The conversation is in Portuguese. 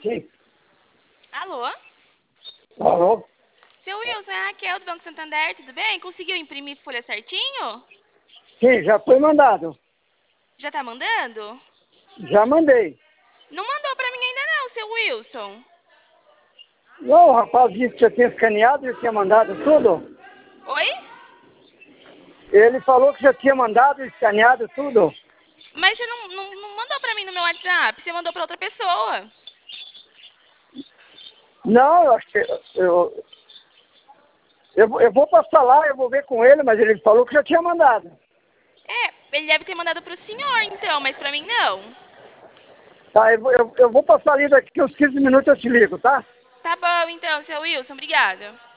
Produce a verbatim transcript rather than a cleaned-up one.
Sim. Alô? Alô? Seu Wilson, é a Raquel do Banco Santander, tudo bem? Conseguiu imprimir folha certinho? Sim, já foi mandado. Já tá mandando? Já mandei. Não mandou pra mim ainda não, seu Wilson. Não, o rapaz disse que já tinha escaneado e tinha mandado tudo. Oi? Ele falou que já tinha mandado e escaneado tudo. Mas você não, não, não mandou pra mim no meu WhatsApp, você mandou pra outra pessoa. Não, eu acho que... Eu, eu, vou- eu vou passar lá, eu vou ver com ele, mas ele falou que já tinha mandado. É, ele deve ter mandado pro senhor então, mas pra mim não. Tá, eu, vou- eu, eu vou passar ali daqui uns quinze minutos, eu te ligo, tá? Tá bom então, seu Wilson, obrigada.